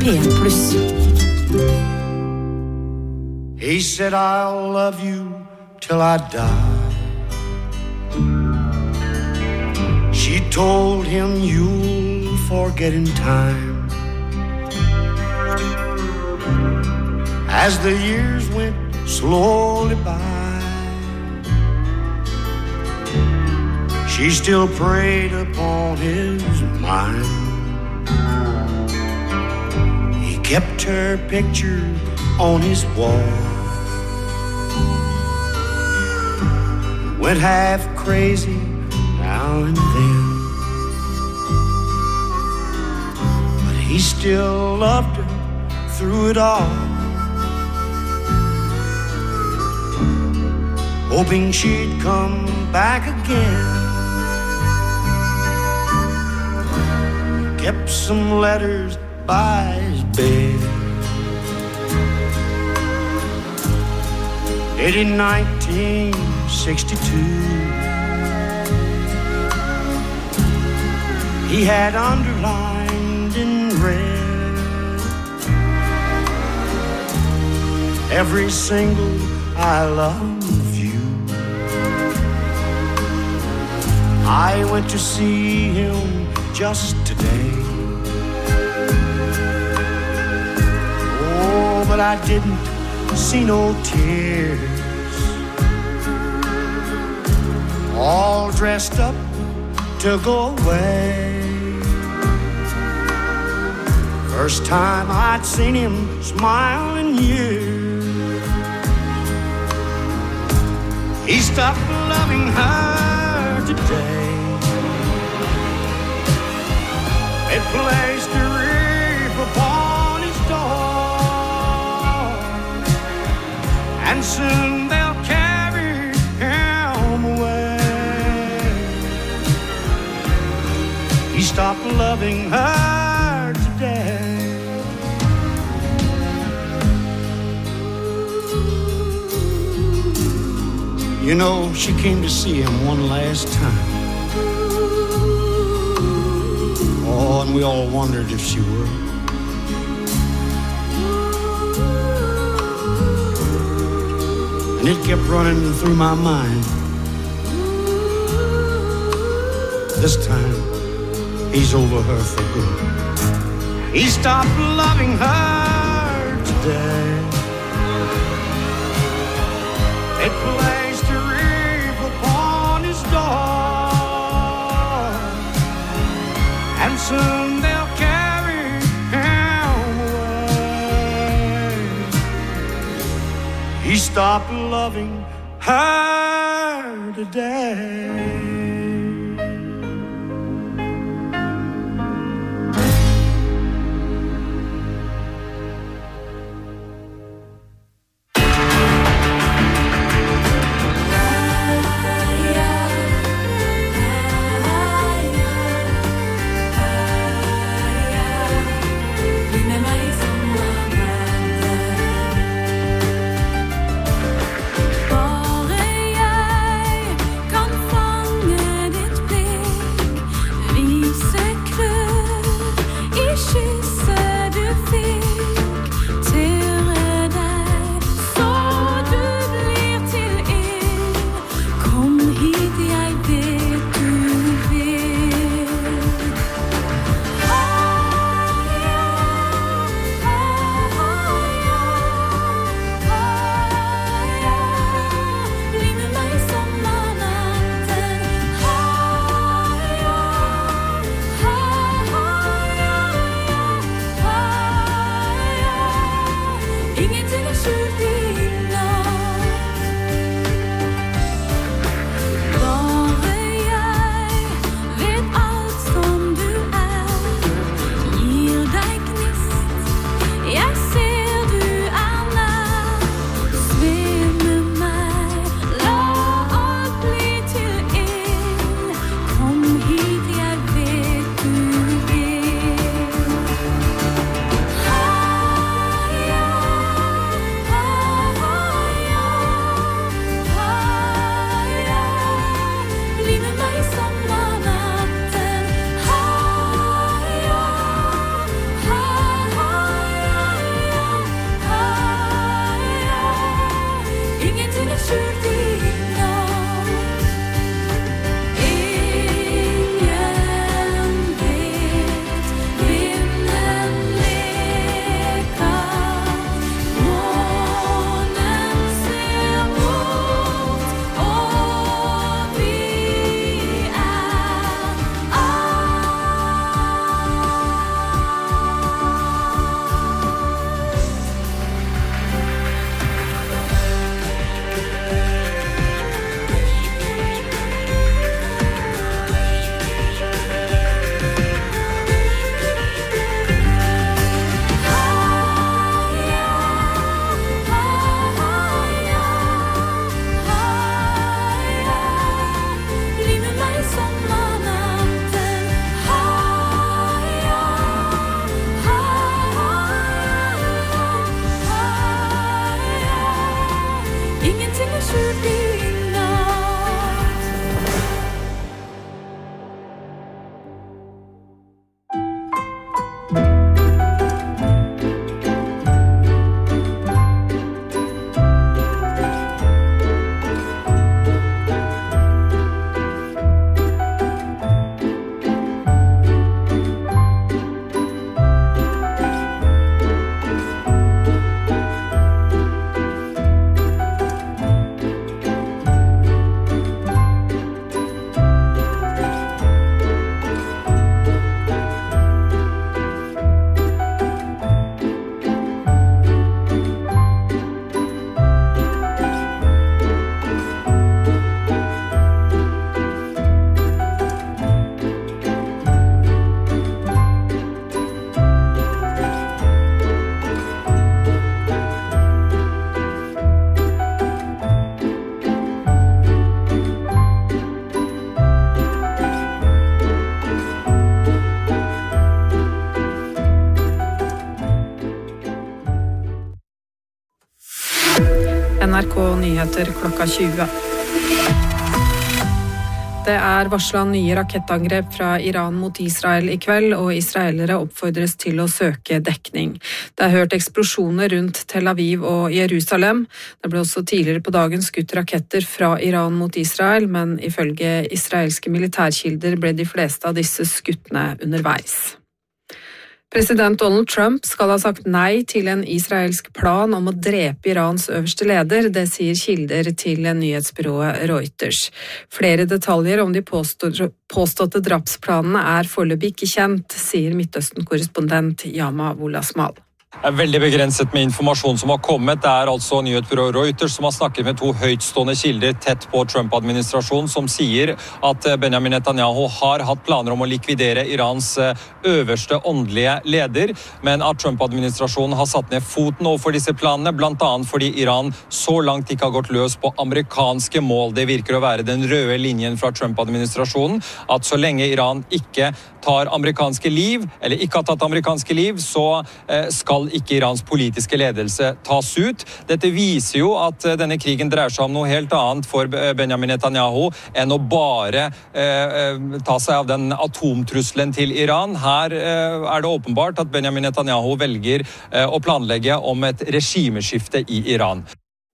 P en pluss. He said I'll love you till I die. She told him you'll forget in time. As the years went slowly by, she still preyed upon his mind. He kept her picture on his wall, went half crazy now and then, but he still loved her through it all, hoping she'd come back again. Kept some letters by his bed, dated nineteen sixty-two. He had underlined in red every single I love you. I went to see him just today. Oh, but I didn't see no tears. All dressed up to go away. First time I'd seen him smile in years. He stopped loving her today. They placed a wreath upon his door, and soon they'll carry him away. He stopped loving her today. You know, she came to see him one last time. Oh, and we all wondered if she were. And it kept running through my mind. This time, he's over her for good. He stopped loving her today. It placed a wreath upon his door, and soon they'll carry him away. He stopped loving her today. Bare jeg kan fange N R K Nyheter klokka tjue. Det er varslet nye rakettangrep fra Iran mot Israel i kveld, og israelere oppfordres til å søke dekning. Det er hørt eksplosjoner rundt Tel Aviv og Jerusalem. Det ble også tidligere på dagen skutt raketter fra Iran mot Israel, men ifølge israelske militærkilder ble de fleste av disse skuttene underveis. President Donald Trump skal ha sagt nei til en israelsk plan om å drepe Irans øverste leder, det sier kilder til nyhetsbyrået Reuters. Flere detaljer om de påståtte drapsplanene er foreløpig ikke kjent, sier Midtøsten-korrespondent Yama Wolasmal. Det er veldig begrenset med informasjon som har kommet. Det er altså nyhetsbyrået Reuters som har snakket med to høytstående kilder tett på Trump-administrasjonen, som sier at Benjamin Netanyahu har hatt planer om å likvidere Irans øverste åndelige leder, men at Trump-administrasjonen har satt ned foten overfor disse planene, blant annet fordi Iran så langt ikke har gått løs på amerikanske mål. Det virker å være den røde linjen fra Trump-administrasjonen, at så lenge Iran ikke tar amerikanske liv, eller ikke har tatt amerikanske liv, så skal ikke Irans politiske ledelse tas ut. Dette viser jo at denne krigen dreier seg om noe helt annet for Benjamin Netanyahu enn å bare eh, ta seg av den atomtrusselen til Iran. Her eh, er det åpenbart at Benjamin Netanyahu velger eh, å planlegge om et regimeskifte i Iran.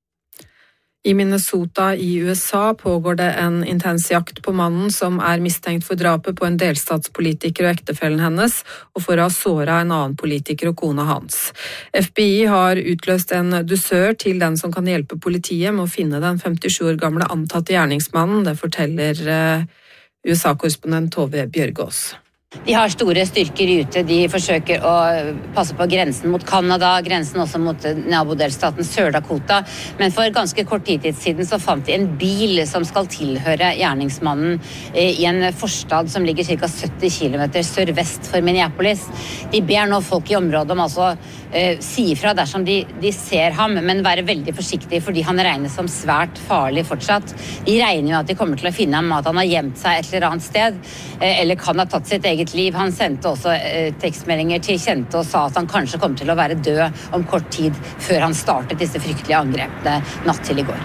I Minnesota i U S A pågår det en intens jakt på mannen som er mistenkt for drapet på en delstatspolitiker og ektefellen hennes, og for å ha såret en annen politiker og kona hans. F B I har utløst en dusør til den som kan hjelpe politiet med å finne den femtisju år gamle antatte gjerningsmannen, det forteller U S A-korrespondent Tove Bjørgaas. De har store styrker ute, de forsøker å passe på grensen mot Kanada, grensen også mot nabodelstaten Sør-Dakota, men for ganske kort tid siden så fant de en bil som skal tilhøre gjerningsmannen i en forstad som ligger ca. sytti kilometer sørvest for Minneapolis. De ber nå folk i området om altså uh, si ifra dersom de, de ser ham, men være veldig forsiktige fordi han regnes som svært farlig fortsatt. De regner jo at de kommer til å finne ham, at han har gjemt seg et eller annet sted, uh, eller kan ha tatt sitt eget liv. Han sendte også eh, tekstmeldinger til kjente og sa at han kanskje kom til å være død om kort tid før han startet disse fryktelige angrepene natt til i går.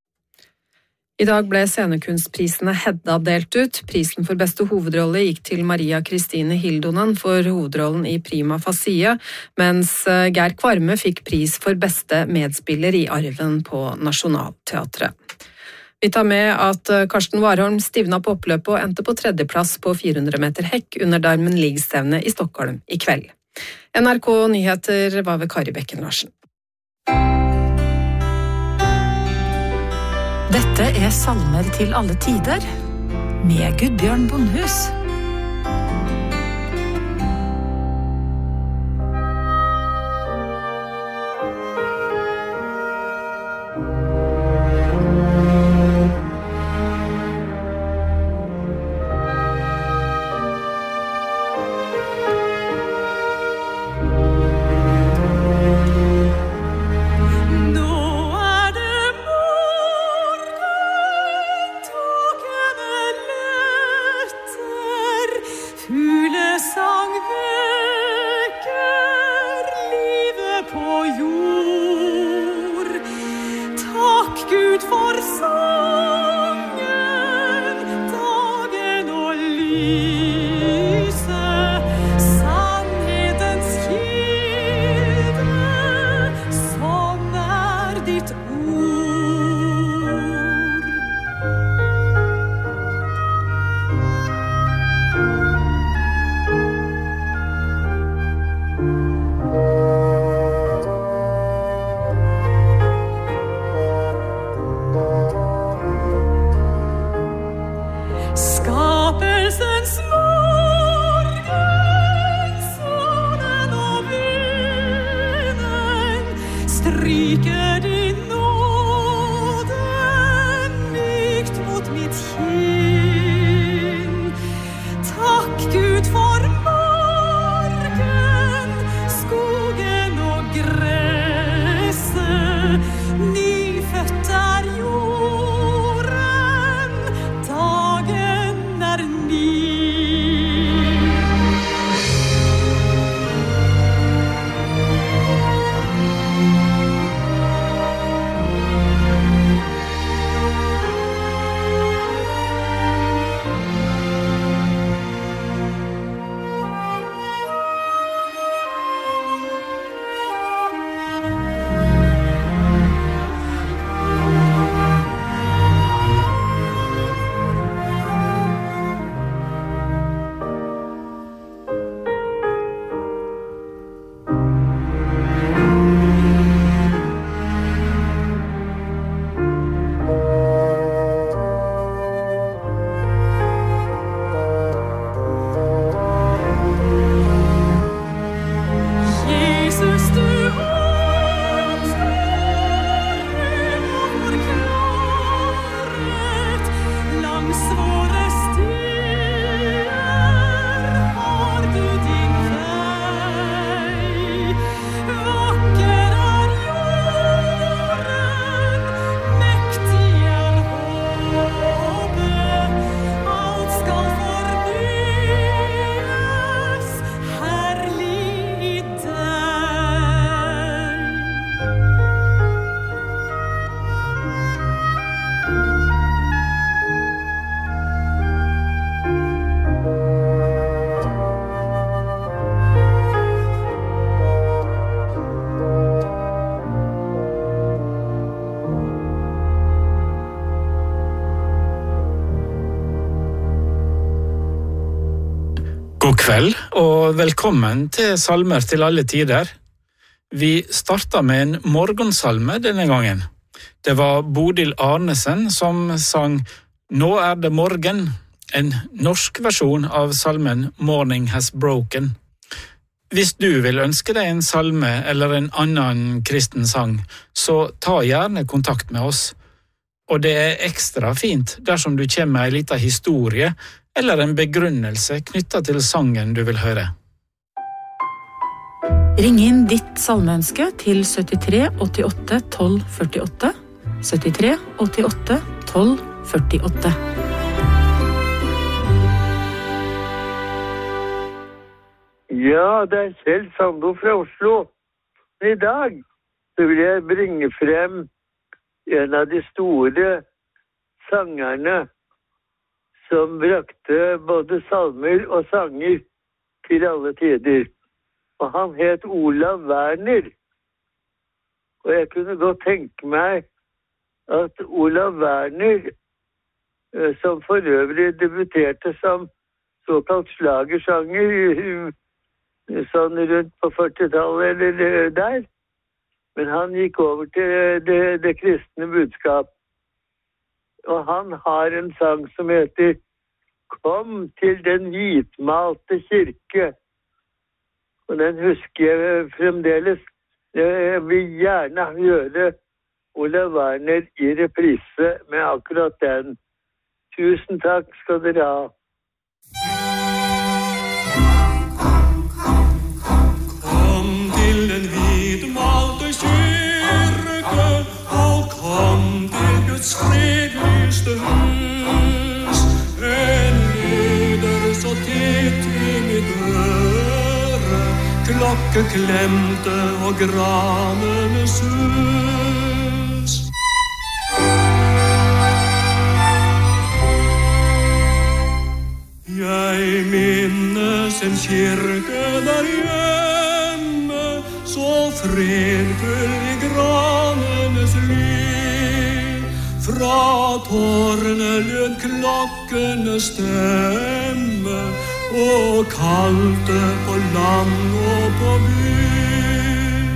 I dag ble scenekunstprisene Hedda delt ut. Prisen for beste hovedrolle gikk til Maria Kristine Hildonen for hovedrollen i Prima Facie, mens Geir Kvarme fikk pris for beste medspiller i Arven på Nationaltheatret. Vi tar med at Karsten Warholm stivna på oppløpet og endte på tredjeplass på fire hundre meter hekk under Diamond League-stevne i Stockholm i kveld. N R K Nyheter var ved Kari Bekken Larsen. Dette er salmer til alle tider, med Gudbjørn Bondhus. God kveld, og velkommen til Salmer til alle tider. Vi starter med en morgensalme denne gangen. Det var Bodil Arnesen som sang «Nå er det morgen», en norsk versjon av salmen «Morning has broken». Hvis du vil ønske deg en salme eller en annen kristen sang, så ta gjerne kontakt med oss. Og det er ekstra fint dersom du kommer med en liten historie eller en begrunnelse knyttet til sangen du vil høre. Ring inn ditt salmeønske til syttitre åttiåtte tolv førtiåtte, syttitre åttiåtte tolv førtiåtte. Ja, det er Kjell Sando fra Oslo. I dag så vil jeg bringe frem en av de store sangerne som brakte både salmer og sanger til alle tider. Og han het Olav Werner. Og jeg kunne godt tenke meg at Olav Werner, som for øvrig debuterte som såkalt slagersanger, sånn rundt på førtitallet eller der, men han gikk over til det, det kristne budskap. Og han har en sang som heter «Kom til den hvitmalte kirke». Og den husker jeg fremdeles. Jeg vil gjerne høre Olav Werner i reprise med akkurat den. Tusen takk skal dere ha. Kom til den hvitmalte kirke, og kom til Guds fredlyste hus. En lyder så titt i mitt øre, klokke klemte og granene sus. Jeg minnes en kirke der hjemme, så fredfull i granenes ly. Fra tårnet lød klokkene stemme, og kalte på land og på by.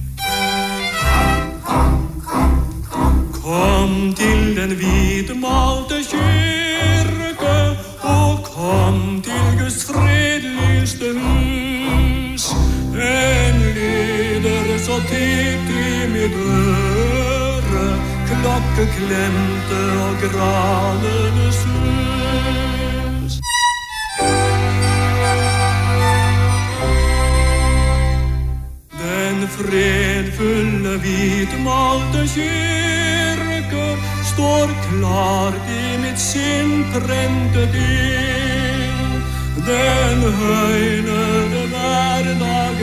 Kom til den hvitmalte kirke, og kom til Guds fredlyste hus. En lyder så titt i mitt øre, klokke klemte og granene sus. Den fredfulle hvitmalte kirke står klart i mitt sinn prentet inn. Den høynede hverdag